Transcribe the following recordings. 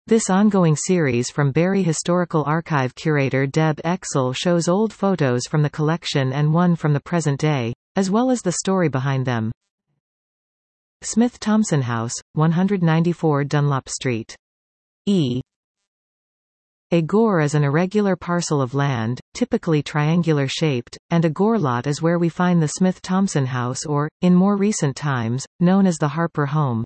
This ongoing series from Barrie Historical Archive curator Deb Exel shows old photos from the collection and one from the present day, as well as the story behind them. Smith-Thompson House, 194 Dunlop Street. A gore is an irregular parcel of land, typically triangular-shaped, and a gore lot is where we find the Smith-Thompson House or, in more recent times, known as the Harper Home.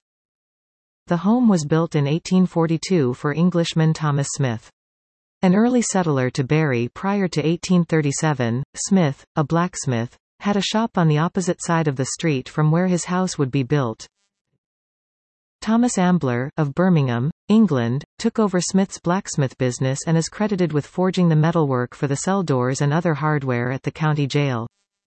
The home was built in 1842 for Englishman Thomas Smith. An early settler to Barrie prior to 1837, Smith, a blacksmith, had a shop on the opposite side of the street from where his house would be built. Thomas Ambler, of Birmingham, England, took over Smith's blacksmith business and is credited with forging the metalwork for the cell doors and other hardware at the county jail.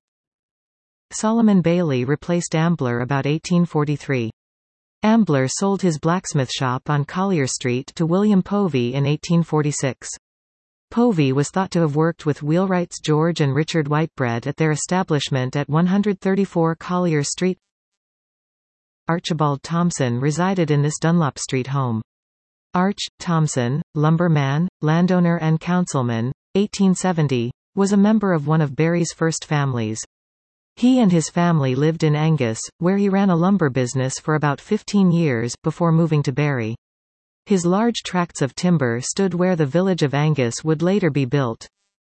Solomon Bailey replaced Ambler about 1843. Ambler sold his blacksmith shop on Collier Street to William Povey in 1846. Povey was thought to have worked with wheelwrights George and Richard Whitebread at their establishment at 134 Collier Street. Archibald Thompson resided in this Dunlop Street home. Arch. Thompson, lumberman, landowner and councilman, 1870, was a member of one of Barrie's first families. He and his family lived in Angus, where he ran a lumber business for about 15 years, before moving to Barrie. His large tracts of timber stood where the village of Angus would later be built.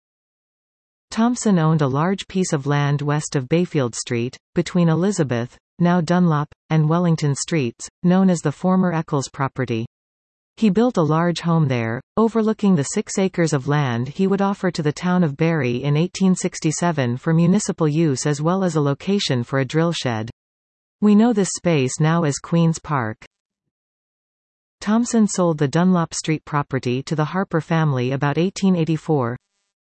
Thompson owned a large piece of land west of Bayfield Street, between Elizabeth, now Dunlop, and Wellington Streets, known as the former Eccles property. He built a large home there, overlooking the 6 acres of land he would offer to the town of Barrie in 1867 for municipal use as well as a location for a drill shed. We know this space now as Queen's Park. Thompson sold the Dunlop Street property to the Harper family about 1884.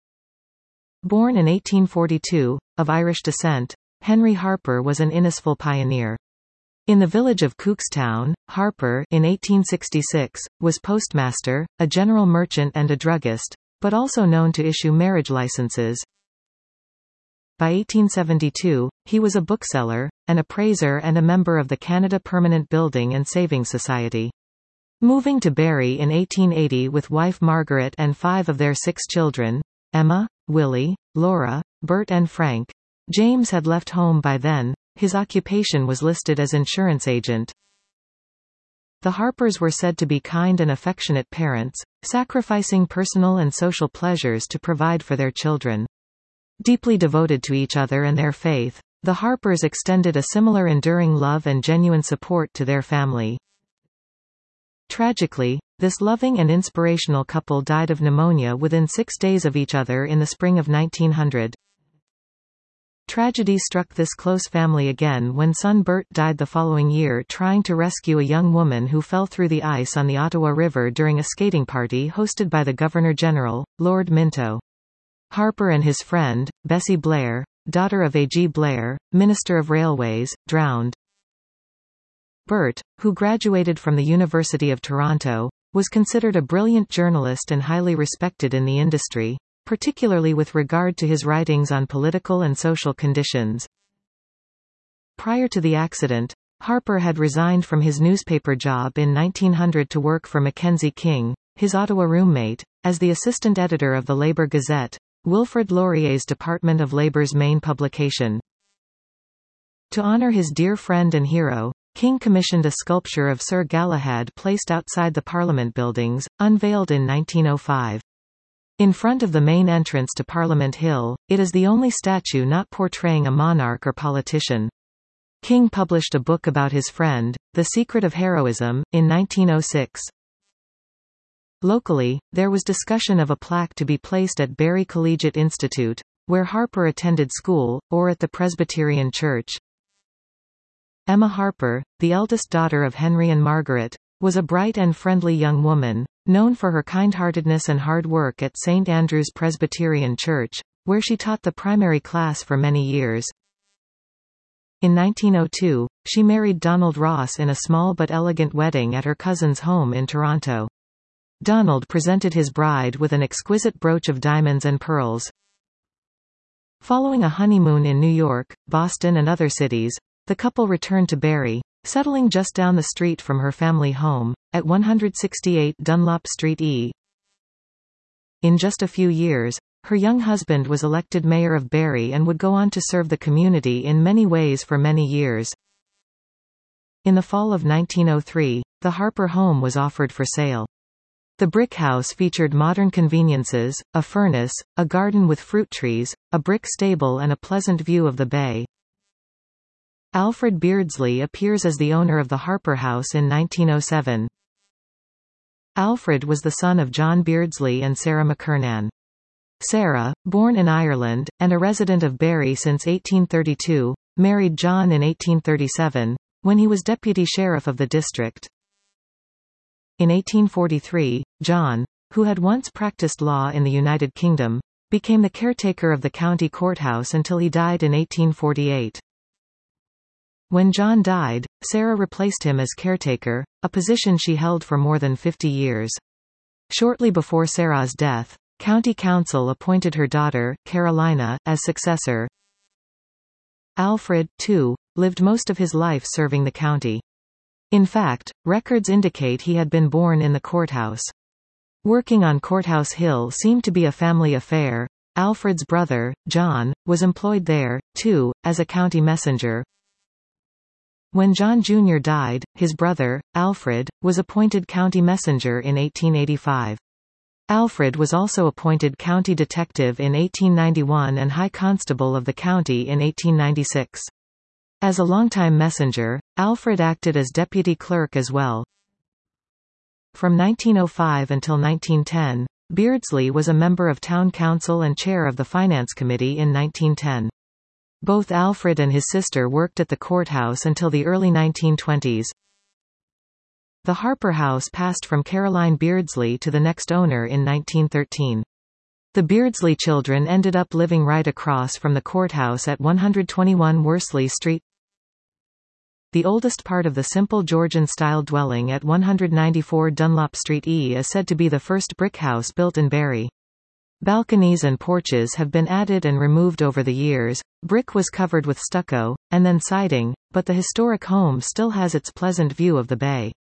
Born in 1842, of Irish descent, Henry Harper was an Innisfil pioneer. In the village of Cookstown, Harper, in 1866, was postmaster, a general merchant and a druggist, but also known to issue marriage licenses. By 1872, he was a bookseller, an appraiser and a member of the Canada Permanent Building and Savings Society. Moving to Barrie in 1880 with wife Margaret and 5 of their 6 children, Emma, Willie, Laura, Bert and Frank. James had left home by then. His occupation was listed as insurance agent. The Harpers were said to be kind and affectionate parents, sacrificing personal and social pleasures to provide for their children. Deeply devoted to each other and their faith, the Harpers extended a similar enduring love and genuine support to their family. Tragically, this loving and inspirational couple died of pneumonia within 6 days of each other in the spring of 1900. Tragedy struck this close family again when son Bert died the following year trying to rescue a young woman who fell through the ice on the Ottawa River during a skating party hosted by the Governor-General, Lord Minto. Harper and his friend, Bessie Blair, daughter of A.G. Blair, Minister of Railways, drowned. Bert, who graduated from the University of Toronto, was considered a brilliant journalist and highly respected in the industry, particularly with regard to his writings on political and social conditions. Prior to the accident, Harper had resigned from his newspaper job in 1900 to work for Mackenzie King, his Ottawa roommate, as the assistant editor of the Labour Gazette, Wilfrid Laurier's Department of Labour's main publication. To honour his dear friend and hero, King commissioned a sculpture of Sir Galahad placed outside the Parliament buildings, unveiled in 1905. In front of the main entrance to Parliament Hill, it is the only statue not portraying a monarch or politician. King published a book about his friend, The Secret of Heroism, in 1906. Locally, there was discussion of a plaque to be placed at Barrie Collegiate Institute, where Harper attended school, or at the Presbyterian Church. Emma Harper, the eldest daughter of Henry and Margaret, was a bright and friendly young woman, known for her kindheartedness and hard work at St. Andrew's Presbyterian Church, where she taught the primary class for many years. In 1902, she married Donald Ross in a small but elegant wedding at her cousin's home in Toronto. Donald presented his bride with an exquisite brooch of diamonds and pearls. Following a honeymoon in New York, Boston and other cities, the couple returned to Barrie, settling just down the street from her family home, at 168 Dunlop Street E. In just a few years, her young husband was elected mayor of Barrie and would go on to serve the community in many ways for many years. In the fall of 1903, the Harper home was offered for sale. The brick house featured modern conveniences, a furnace, a garden with fruit trees, a brick stable and a pleasant view of the bay. Alfred Beardsley appears as the owner of the Harper House in 1907. Alfred was the son of John Beardsley and Sarah McKernan. Sarah, born in Ireland, and a resident of Barrie since 1832, married John in 1837, when he was deputy sheriff of the district. In 1843, John, who had once practiced law in the United Kingdom, became the caretaker of the county courthouse until he died in 1848. When John died, Sarah replaced him as caretaker, a position she held for more than 50 years. Shortly before Sarah's death, County Council appointed her daughter, Carolina, as successor. Alfred, too, lived most of his life serving the county. In fact, records indicate he had been born in the courthouse. Working on Courthouse Hill seemed to be a family affair. Alfred's brother, John, was employed there, too, as a county messenger. When John Jr. died, his brother, Alfred, was appointed county messenger in 1885. Alfred was also appointed county detective in 1891 and high constable of the county in 1896. As a longtime messenger, Alfred acted as deputy clerk as well. From 1905 until 1910, Beardsley was a member of town council and chair of the finance committee in 1910. Both Alfred and his sister worked at the courthouse until the early 1920s. The Harper House passed from Caroline Beardsley to the next owner in 1913. The Beardsley children ended up living right across from the courthouse at 121 Worsley Street. The oldest part of the simple Georgian-style dwelling at 194 Dunlop Street E is said to be the first brick house built in Barrie. Balconies and porches have been added and removed over the years, brick was covered with stucco, and then siding, but the historic home still has its pleasant view of the bay.